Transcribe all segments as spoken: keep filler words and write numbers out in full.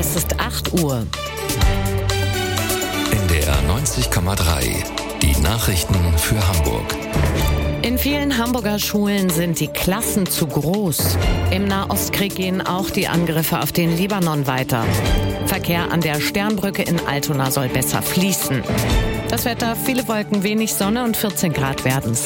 Es ist acht Uhr. N D R neunzig Komma drei. Die Nachrichten für Hamburg. In vielen Hamburger Schulen sind die Klassen zu groß. Im Nahostkrieg gehen auch die Angriffe auf den Libanon weiter. Verkehr an der Sternbrücke in Altona soll besser fließen. Das Wetter, viele Wolken, wenig Sonne und vierzehn Grad werden's.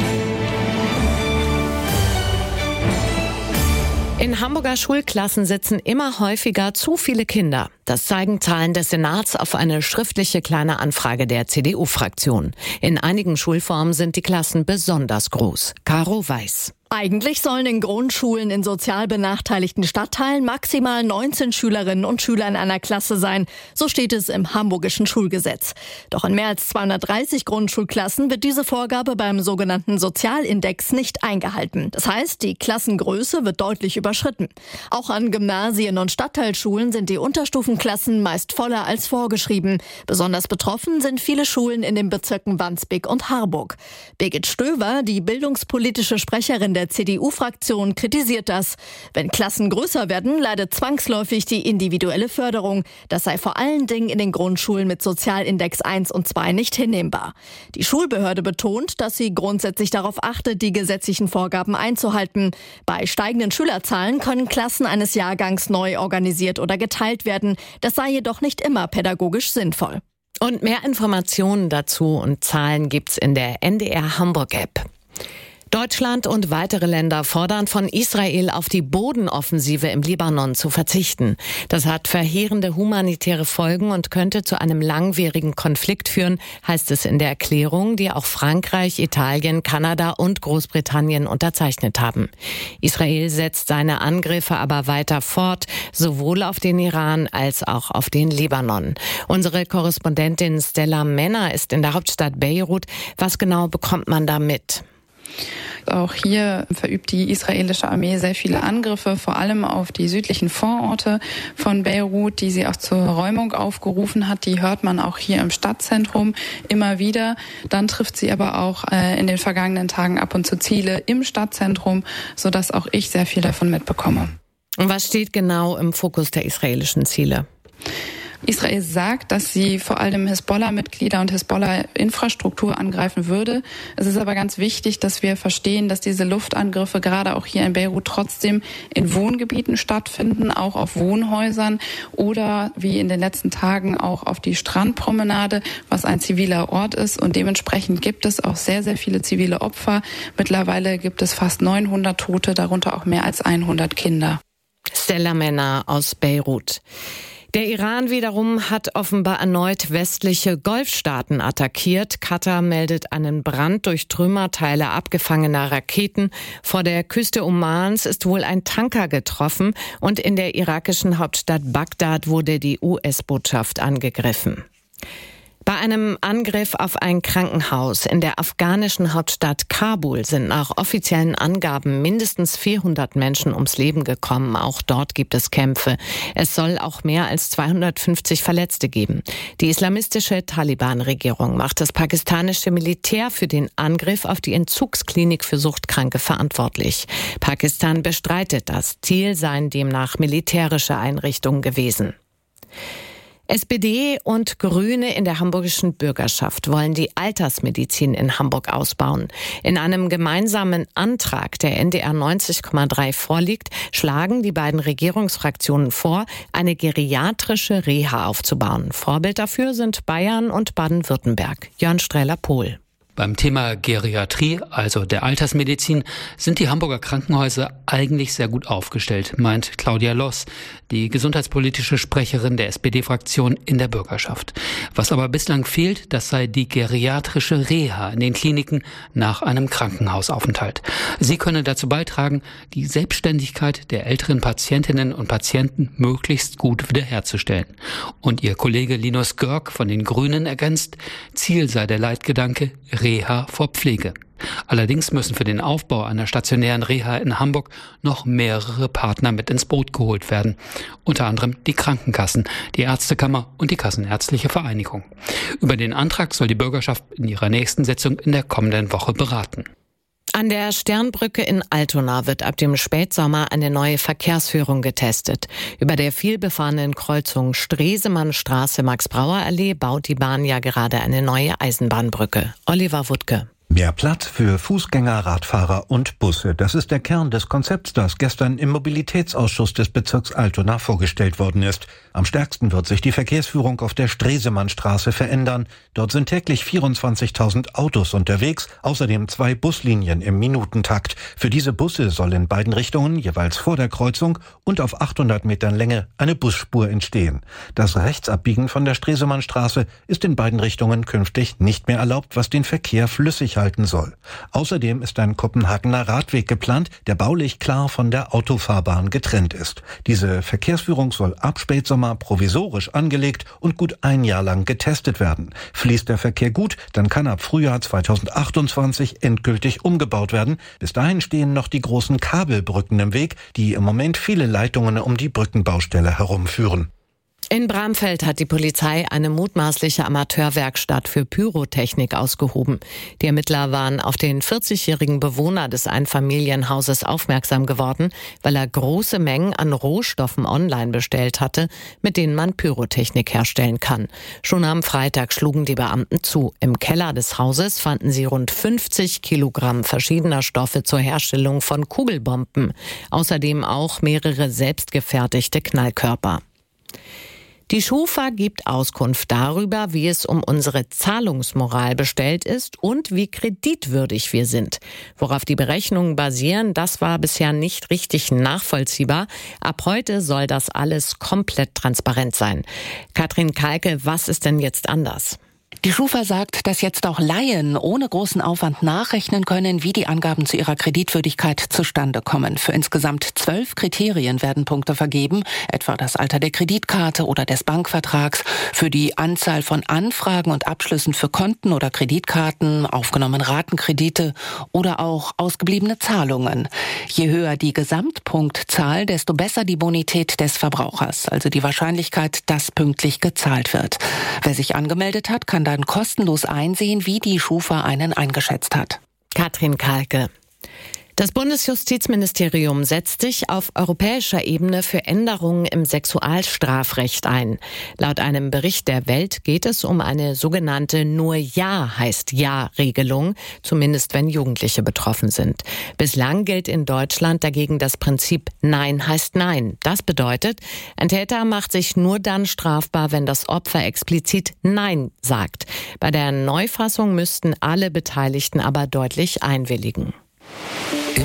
In Hamburger Schulklassen sitzen immer häufiger zu viele Kinder. Das zeigen Zahlen des Senats auf eine schriftliche kleine Anfrage der C D U-Fraktion. In einigen Schulformen sind die Klassen besonders groß. Caro Weiß. Eigentlich sollen in Grundschulen in sozial benachteiligten Stadtteilen maximal neunzehn Schülerinnen und Schüler in einer Klasse sein. So steht es im hamburgischen Schulgesetz. Doch in mehr als zweihundertdreißig Grundschulklassen wird diese Vorgabe beim sogenannten Sozialindex nicht eingehalten. Das heißt, die Klassengröße wird deutlich überschritten. Auch an Gymnasien und Stadtteilschulen sind die Unterstufenklassen meist voller als vorgeschrieben. Besonders betroffen sind viele Schulen in den Bezirken Wandsbek und Harburg. Birgit Stöver, die bildungspolitische Sprecherin der C D U-Fraktion, kritisiert das. Wenn Klassen größer werden, leidet zwangsläufig die individuelle Förderung. Das sei vor allen Dingen in den Grundschulen mit Sozialindex eins und zwei nicht hinnehmbar. Die Schulbehörde betont, dass sie grundsätzlich darauf achtet, die gesetzlichen Vorgaben einzuhalten. Bei steigenden Schülerzahlen können Klassen eines Jahrgangs neu organisiert oder geteilt werden. Das sei jedoch nicht immer pädagogisch sinnvoll. Und mehr Informationen dazu und Zahlen gibt's in der N D R Hamburg-App. Deutschland und weitere Länder fordern von Israel, auf die Bodenoffensive im Libanon zu verzichten. Das hat verheerende humanitäre Folgen und könnte zu einem langwierigen Konflikt führen, heißt es in der Erklärung, die auch Frankreich, Italien, Kanada und Großbritannien unterzeichnet haben. Israel setzt seine Angriffe aber weiter fort, sowohl auf den Iran als auch auf den Libanon. Unsere Korrespondentin Stella Männer ist in der Hauptstadt Beirut. Was genau bekommt man da mit? Auch hier verübt die israelische Armee sehr viele Angriffe, vor allem auf die südlichen Vororte von Beirut, die sie auch zur Räumung aufgerufen hat. Die hört man auch hier im Stadtzentrum immer wieder. Dann trifft sie aber auch äh, in den vergangenen Tagen ab und zu Ziele im Stadtzentrum, sodass auch ich sehr viel davon mitbekomme. Und was steht genau im Fokus der israelischen Ziele? Israel sagt, dass sie vor allem Hisbollah-Mitglieder und Hisbollah-Infrastruktur angreifen würde. Es ist aber ganz wichtig, dass wir verstehen, dass diese Luftangriffe gerade auch hier in Beirut trotzdem in Wohngebieten stattfinden, auch auf Wohnhäusern oder wie in den letzten Tagen auch auf die Strandpromenade, was ein ziviler Ort ist. Und dementsprechend gibt es auch sehr, sehr viele zivile Opfer. Mittlerweile gibt es fast neunhundert Tote, darunter auch mehr als hundert Kinder. Stella Männer aus Beirut. Der Iran wiederum hat offenbar erneut westliche Golfstaaten attackiert. Katar meldet einen Brand durch Trümmerteile abgefangener Raketen. Vor der Küste Omans ist wohl ein Tanker getroffen und in der irakischen Hauptstadt Bagdad wurde die U S-Botschaft angegriffen. Bei einem Angriff auf ein Krankenhaus in der afghanischen Hauptstadt Kabul sind nach offiziellen Angaben mindestens vierhundert Menschen ums Leben gekommen. Auch dort gibt es Kämpfe. Es soll auch mehr als zweihundertfünfzig Verletzte geben. Die islamistische Taliban-Regierung macht das pakistanische Militär für den Angriff auf die Entzugsklinik für Suchtkranke verantwortlich. Pakistan bestreitet das. Ziel seien demnach militärische Einrichtungen gewesen. S P D und Grüne in der hamburgischen Bürgerschaft wollen die Altersmedizin in Hamburg ausbauen. In einem gemeinsamen Antrag, der N D R neunzig Komma drei vorliegt, schlagen die beiden Regierungsfraktionen vor, eine geriatrische Reha aufzubauen. Vorbild dafür sind Bayern und Baden-Württemberg. Jörn Streller-Pohl. Beim Thema Geriatrie, also der Altersmedizin, sind die Hamburger Krankenhäuser eigentlich sehr gut aufgestellt, meint Claudia Loss, die gesundheitspolitische Sprecherin der S P D-Fraktion in der Bürgerschaft. Was aber bislang fehlt, das sei die geriatrische Reha in den Kliniken nach einem Krankenhausaufenthalt. Sie könne dazu beitragen, die Selbstständigkeit der älteren Patientinnen und Patienten möglichst gut wiederherzustellen. Und ihr Kollege Linus Görg von den Grünen ergänzt, Ziel sei der Leitgedanke Reha vor Pflege. Allerdings müssen für den Aufbau einer stationären Reha in Hamburg noch mehrere Partner mit ins Boot geholt werden. Unter anderem die Krankenkassen, die Ärztekammer und die Kassenärztliche Vereinigung. Über den Antrag soll die Bürgerschaft in ihrer nächsten Sitzung in der kommenden Woche beraten. An der Sternbrücke in Altona wird ab dem Spätsommer eine neue Verkehrsführung getestet. Über der vielbefahrenen Kreuzung Stresemannstraße-Max-Brauer-Allee baut die Bahn ja gerade eine neue Eisenbahnbrücke. Oliver Wuttke. Mehr Platz für Fußgänger, Radfahrer und Busse. Das ist der Kern des Konzepts, das gestern im Mobilitätsausschuss des Bezirks Altona vorgestellt worden ist. Am stärksten wird sich die Verkehrsführung auf der Stresemannstraße verändern. Dort sind täglich vierundzwanzigtausend Autos unterwegs, außerdem zwei Buslinien im Minutentakt. Für diese Busse soll in beiden Richtungen, jeweils vor der Kreuzung und auf achthundert Metern Länge, eine Busspur entstehen. Das Rechtsabbiegen von der Stresemannstraße ist in beiden Richtungen künftig nicht mehr erlaubt, was den Verkehr flüssig halten soll. Außerdem ist ein Kopenhagener Radweg geplant, der baulich klar von der Autofahrbahn getrennt ist. Diese Verkehrsführung soll ab Spätsommer provisorisch angelegt und gut ein Jahr lang getestet werden. Fließt der Verkehr gut, dann kann ab Frühjahr zweitausendachtundzwanzig endgültig umgebaut werden. Bis dahin stehen noch die großen Kabelbrücken im Weg, die im Moment viele Leitungen um die Brückenbaustelle herumführen. In Bramfeld hat die Polizei eine mutmaßliche Amateurwerkstatt für Pyrotechnik ausgehoben. Die Ermittler waren auf den vierzigjährigen Bewohner des Einfamilienhauses aufmerksam geworden, weil er große Mengen an Rohstoffen online bestellt hatte, mit denen man Pyrotechnik herstellen kann. Schon am Freitag schlugen die Beamten zu. Im Keller des Hauses fanden sie rund fünfzig Kilogramm verschiedener Stoffe zur Herstellung von Kugelbomben. Außerdem auch mehrere selbstgefertigte Knallkörper. Die Schufa gibt Auskunft darüber, wie es um unsere Zahlungsmoral bestellt ist und wie kreditwürdig wir sind. Worauf die Berechnungen basieren, das war bisher nicht richtig nachvollziehbar. Ab heute soll das alles komplett transparent sein. Katrin Kalke, was ist denn jetzt anders? Die Schufa sagt, dass jetzt auch Laien ohne großen Aufwand nachrechnen können, wie die Angaben zu ihrer Kreditwürdigkeit zustande kommen. Für insgesamt zwölf Kriterien werden Punkte vergeben, etwa das Alter der Kreditkarte oder des Bankvertrags, für die Anzahl von Anfragen und Abschlüssen für Konten oder Kreditkarten, aufgenommene Ratenkredite oder auch ausgebliebene Zahlungen. Je höher die Gesamtpunktzahl, desto besser die Bonität des Verbrauchers, also die Wahrscheinlichkeit, dass pünktlich gezahlt wird. Wer sich angemeldet hat, kann dann kostenlos einsehen, wie die Schufa einen eingeschätzt hat. Katrin Kalke. Das Bundesjustizministerium setzt sich auf europäischer Ebene für Änderungen im Sexualstrafrecht ein. Laut einem Bericht der Welt geht es um eine sogenannte Nur Ja heißt Ja-Regelung, zumindest wenn Jugendliche betroffen sind. Bislang gilt in Deutschland dagegen das Prinzip Nein heißt Nein. Das bedeutet, ein Täter macht sich nur dann strafbar, wenn das Opfer explizit Nein sagt. Bei der Neufassung müssten alle Beteiligten aber deutlich einwilligen.